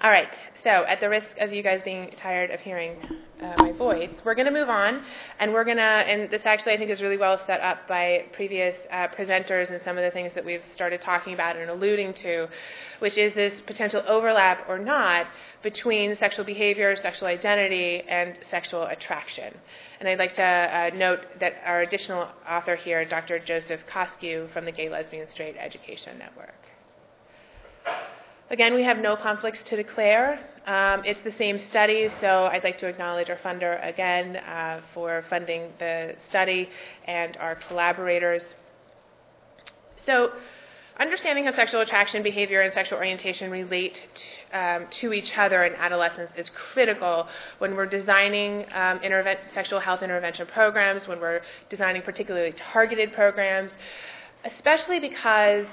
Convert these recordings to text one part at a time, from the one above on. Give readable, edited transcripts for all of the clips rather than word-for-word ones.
All right, so at the risk of you guys being tired of hearing my voice, we're going to move on, and and this actually I think is really well set up by previous presenters and some of the things that we've started talking about and alluding to, which is this potential overlap or not between sexual behavior, sexual identity, and sexual attraction. And I'd like to note that our additional author here, Dr. Joseph Koskew from the Gay, Lesbian, Straight Education Network. Again, we have no conflicts to declare. It's the same study, so I'd like to acknowledge our funder again for funding the study and our collaborators. So, understanding how sexual attraction, behavior, and sexual orientation relate to each other in adolescence is critical when we're designing sexual health intervention programs, when we're designing particularly targeted programs, especially because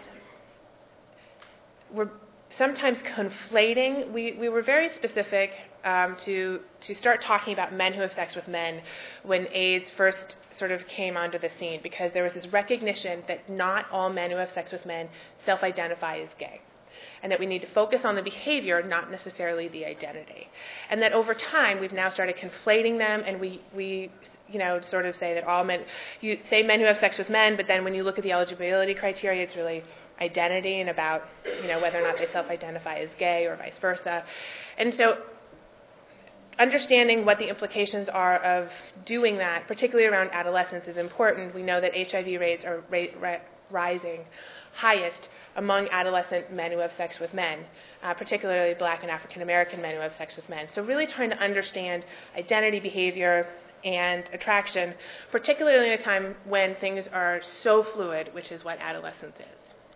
we're sometimes conflating. We were very specific to start talking about men who have sex with men when AIDS first sort of came onto the scene, because there was this recognition that not all men who have sex with men self-identify as gay, and that we need to focus on the behavior, not necessarily the identity. And that over time, we've now started conflating them, and we sort of say that all men, you say men who have sex with men, but then when you look at the eligibility criteria, it's really identity and about whether or not they self-identify as gay or vice versa. And so understanding what the implications are of doing that, particularly around adolescence, is important. We know that HIV rates are rising highest among adolescent men who have sex with men, particularly Black and African American men who have sex with men. So really trying to understand identity, behavior, and attraction, particularly in a time when things are so fluid, which is what adolescence is.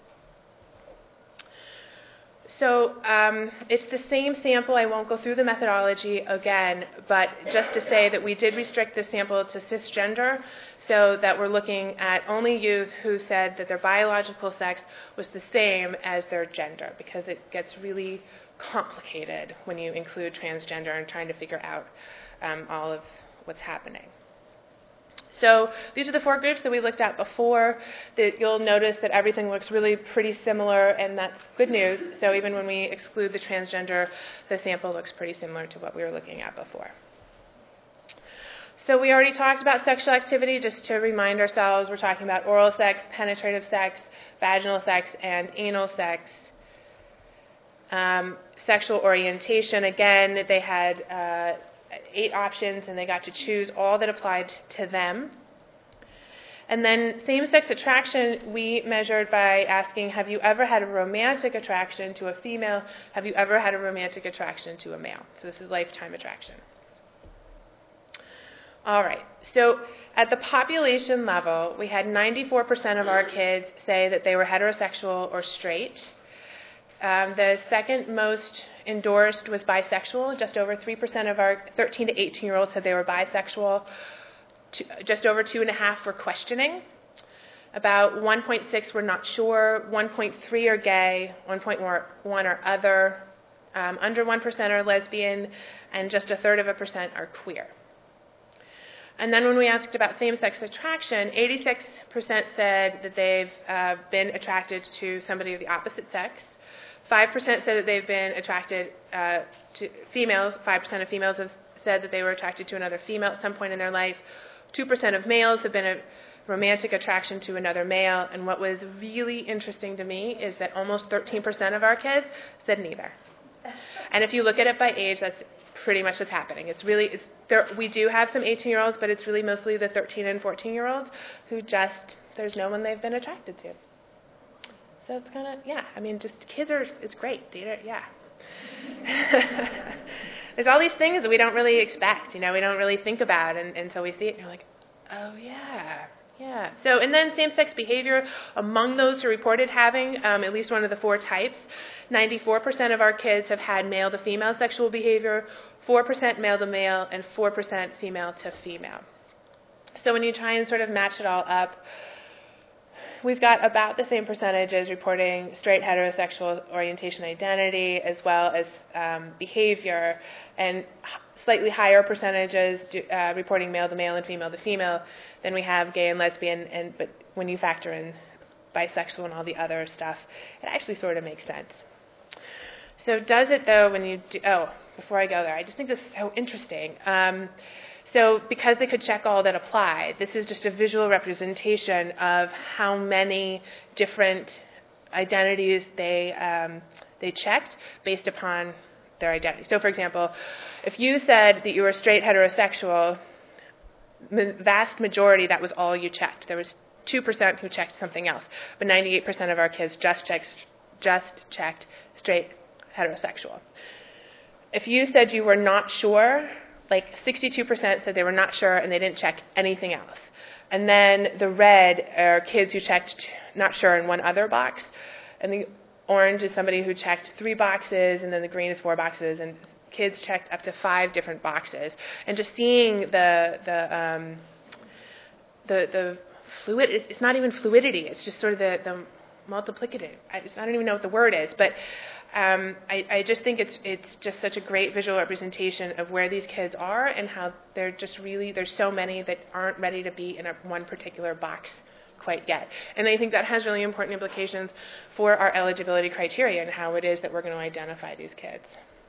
So it's the same sample. I won't go through the methodology again, but just to say that we did restrict the sample to cisgender, so that we're looking at only youth who said that their biological sex was the same as their gender, because it gets really complicated when you include transgender and trying to figure out all of what's happening. So these are the 4 groups that we looked at before. You'll notice that everything looks really pretty similar, and that's good news. So even when we exclude the transgender, the sample looks pretty similar to what we were looking at before. So we already talked about sexual activity. Just to remind ourselves, we're talking about oral sex, penetrative sex, vaginal sex, and anal sex. Sexual orientation, again, they had 8 options, and they got to choose all that applied to them. And then same-sex attraction we measured by asking, have you ever had a romantic attraction to a female? Have you ever had a romantic attraction to a male? So this is lifetime attraction. All right, so at the population level, we had 94% of our kids say that they were heterosexual or straight. The second most endorsed was bisexual. Just over 3% of our 13 to 18-year-olds said they were bisexual. Just over 2.5% were questioning. About 1.6% were not sure. 1.3% are gay. 1.1% are other. Under 1% are lesbian, and just 1/3% are queer. And then when we asked about same-sex attraction, 86% said that they've been attracted to somebody of the opposite sex. 5% said that they've been attracted to females. 5% of females have said that they were attracted to another female at some point in their life. 2% of males have been a romantic attraction to another male. And what was really interesting to me is that almost 13% of our kids said neither. And if you look at it by age, that's pretty much what's happening. We do have some 18-year-olds, but it's really mostly the 13 and 14-year-olds who there's no one they've been attracted to. So it's kind of, just kids it's great. Yeah. There's all these things that we don't really expect, we don't really think about until we see it, and you're like, oh, yeah. So, and then same-sex behavior, among those who reported having at least one of the 4 types, 94% of our kids have had male-to-female sexual behavior, 4% male-to-male, and 4% female-to-female. So when you try and sort of match it all up, we've got about the same percentages reporting straight heterosexual orientation identity as well as behavior, and slightly higher percentages reporting male-to-male and female-to-female than we have gay and lesbian, but when you factor in bisexual and all the other stuff, it actually sort of makes sense. So does it, though, when you do, before I go there, I just think this is so interesting. So because they could check all that apply, this is just a visual representation of how many different identities they checked based upon their identity. So, for example, if you said that you were straight heterosexual, the vast majority, that was all you checked. There was 2% who checked something else, but 98% of our kids just checked straight heterosexual. If you said you were not sure, like 62% said they were not sure and they didn't check anything else. And then the red are kids who checked not sure in one other box, and the orange is somebody who checked 3 boxes, and then the green is 4 boxes, and kids checked up to 5 different boxes. And just seeing the fluid, it's not even fluidity, it's just sort of the multiplicative. I don't even know what the word is, but I just think it's just such a great visual representation of where these kids are and how they're just really, there's so many that aren't ready to be in one particular box quite yet. And I think that has really important implications for our eligibility criteria and how it is that we're going to identify these kids.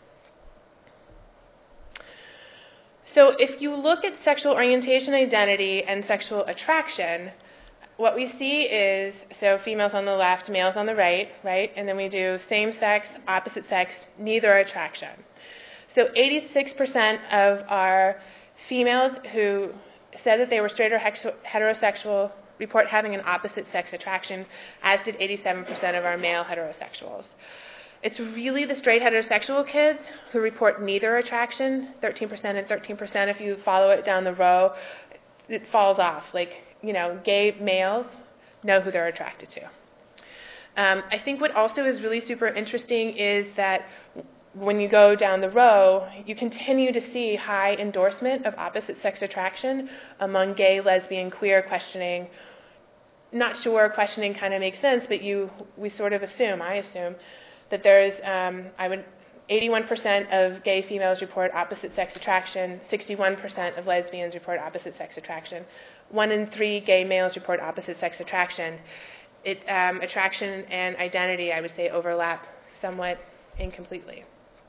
So if you look at sexual orientation identity and sexual attraction, what we see is, so females on the left, males on the right, and then we do same sex, opposite sex, neither attraction. So 86% of our females who said that they were straight or heterosexual report having an opposite sex attraction, as did 87% of our male heterosexuals. It's really the straight heterosexual kids who report neither attraction, 13% and 13%. If you follow it down the row, it falls off. Like, gay males know who they're attracted to. I think what also is really super interesting is that when you go down the row, you continue to see high endorsement of opposite sex attraction among gay, lesbian, queer questioning. Not sure questioning kind of makes sense, but we sort of assume, I assume, that there's 81% of gay females report opposite sex attraction, 61% of lesbians report opposite sex attraction, 1 in 3 gay males report opposite sex attraction. Attraction and identity, I would say, overlap somewhat incompletely.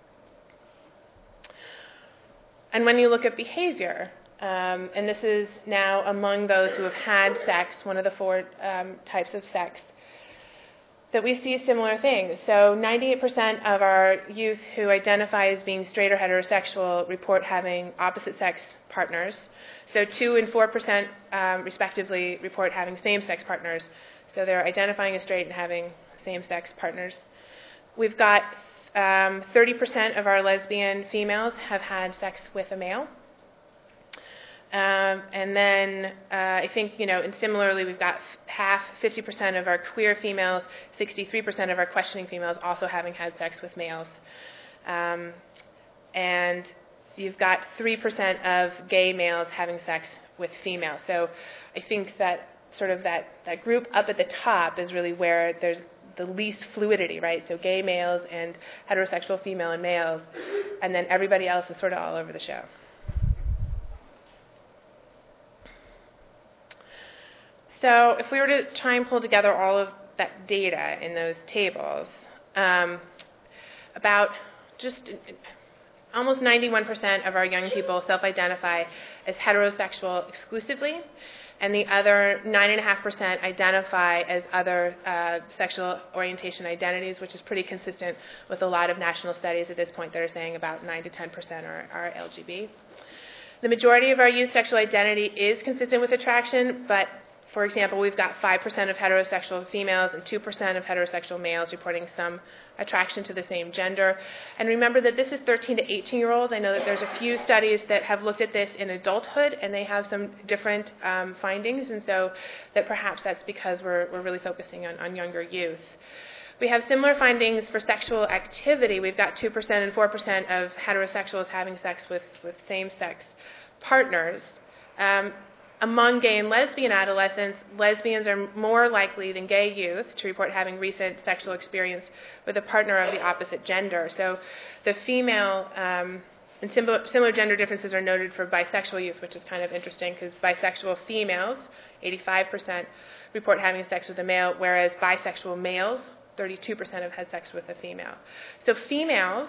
And when you look at behavior, and this is now among those who have had sex, one of the 4 types of sex, that we see similar things. So 98% of our youth who identify as being straight or heterosexual report having opposite sex partners. So 2 and 4% respectively report having same-sex partners. So they're identifying as straight and having same-sex partners. We've got 30% of our lesbian females have had sex with a male. And then I think, and similarly, we've got 50% of our queer females, 63% of our questioning females also having had sex with males. And you've got 3% of gay males having sex with females. So I think that sort of that group up at the top is really where there's the least fluidity, right? So gay males and heterosexual female and males, and then everybody else is sort of all over the show. So if we were to try and pull together all of that data in those tables, about just almost 91% of our young people self-identify as heterosexual exclusively, and the other 9.5% identify as other sexual orientation identities, which is pretty consistent with a lot of national studies at this point that are saying about 9 to 10% are LGB. The majority of our youth sexual identity is consistent with attraction, but for example, we've got 5% of heterosexual females and 2% of heterosexual males reporting some attraction to the same gender. And remember that this is 13 to 18-year-olds. I know that there's a few studies that have looked at this in adulthood, and they have some different findings, and so that perhaps that's because we're really focusing on younger youth. We have similar findings for sexual activity. We've got 2% and 4% of heterosexuals having sex with same-sex partners. Among gay and lesbian adolescents, lesbians are more likely than gay youth to report having recent sexual experience with a partner of the opposite gender. So the female and similar gender differences are noted for bisexual youth, which is kind of interesting because bisexual females, 85%, report having sex with a male, whereas bisexual males 32% have had sex with a female. So females,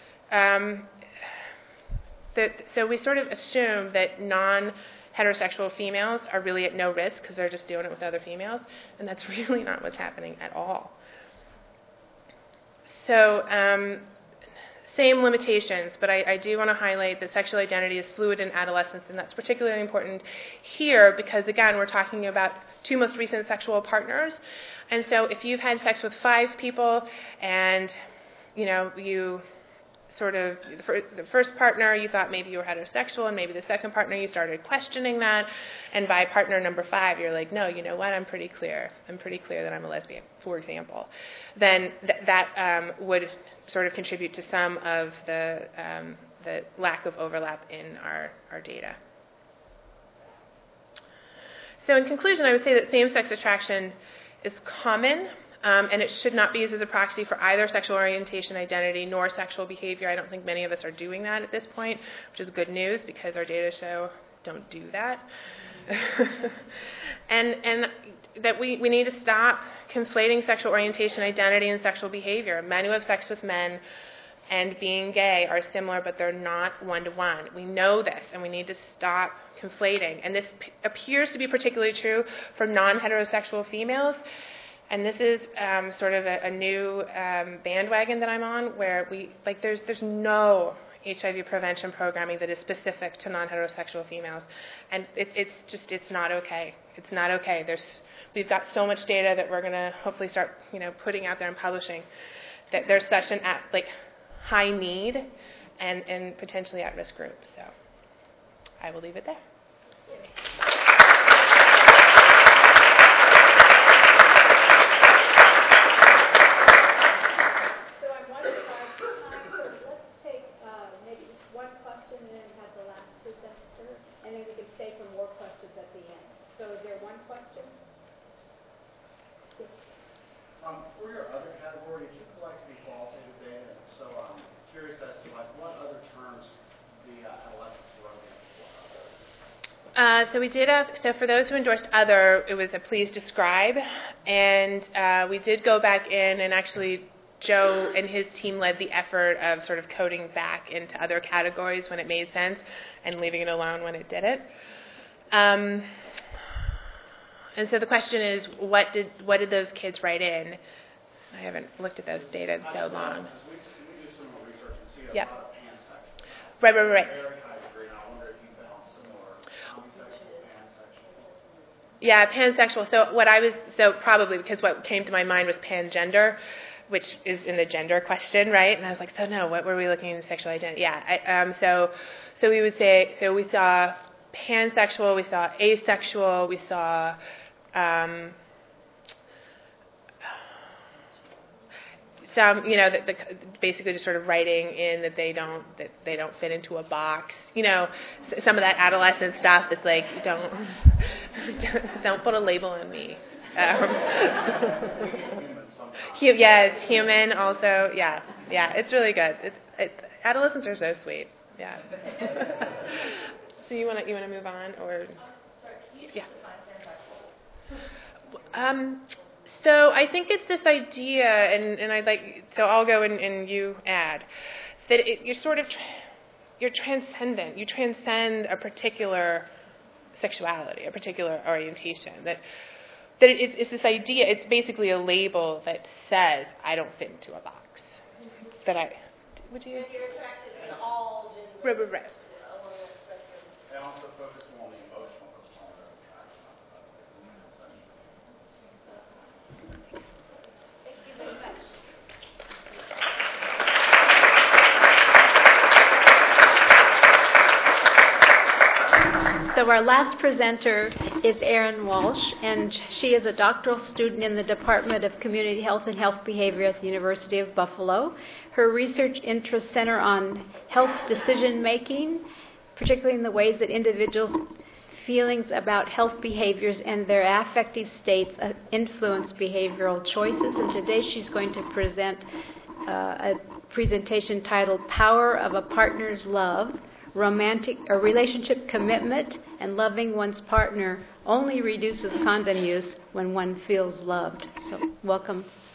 so we sort of assume that non-heterosexual females are really at no risk because they're just doing it with other females, and that's really not what's happening at all. So same limitations, but I do want to highlight that sexual identity is fluid in adolescence, and that's particularly important here because, again, we're talking about two most recent sexual partners. And so if you've had sex with 5 people and, you sort of, the first partner, you thought maybe you were heterosexual, and maybe the second partner, you started questioning that, and by partner number 5, you're like, no, you know what, I'm pretty clear that I'm a lesbian, for example. Then that would sort of contribute to some of the lack of overlap in our data. So in conclusion, I would say that same-sex attraction is common, and it should not be used as a proxy for either sexual orientation, identity, nor sexual behavior. I don't think many of us are doing that at this point, which is good news because our data show don't do that. and that we need to stop conflating sexual orientation, identity, and sexual behavior. Men who have sex with men and being gay are similar, but they're not one-to-one. We know this, and we need to stop conflating. And this appears to be particularly true for non-heterosexual females. And this is sort of a new bandwagon that I'm on, where there's no HIV prevention programming that is specific to non-heterosexual females, and it's not okay. It's not okay. We've got so much data that we're going to hopefully start putting out there and publishing that there's such an high need and potentially at-risk group. So I will leave it there. And then we could stay for more questions at the end. So is there one question? Yes. For your other category, did you collect any qualitative data? So I'm curious as to what other terms the adolescents were looking for. So we did ask, so for those who endorsed other, it was a please describe, and we did go back in and actually Joe and his team led the effort of sort of coding back into other categories when it made sense and leaving it alone when it didn't. And so the question is, what did those kids write in? I haven't looked at those data in so long. We do some more research and see a Yep. lot of pansexual. Right. Very high degree, and I wonder if you found similar homosexual, pansexual. Yeah, pansexual. So probably because what came to my mind was pangender, which is in the gender question, right? And I was like, so no, what were we looking at in sexual identity? Yeah, so we would say, so we saw pansexual, we saw asexual, we saw some, basically just sort of writing in that they don't fit into a box. Some of that adolescent stuff that's like, don't put a label on me. It's human also. Yeah, it's really good. Adolescents are so sweet. Yeah. So you want to move on, or yeah. So I think it's this idea, and I'd like, so I'll go and you add that you're transcendent. You transcend a particular sexuality, a particular orientation. That it's this idea, it's basically a label that says, I don't fit into a box. Would you? And you're attracted to all genders. Right. And also focus more on the emotional component of attraction. Thank you very much. So our last presenter is Erin Walsh, and she is a doctoral student in the Department of Community Health and Health Behavior at the University of Buffalo. Her research interests center on health decision-making, particularly in the ways that individuals' feelings about health behaviors and their affective states influence behavioral choices. And today she's going to present a presentation titled Power of a Partner's Love, Relationship Commitment, and Loving One's Partner Only Reduces Condom Use When One Feels Loved. So welcome,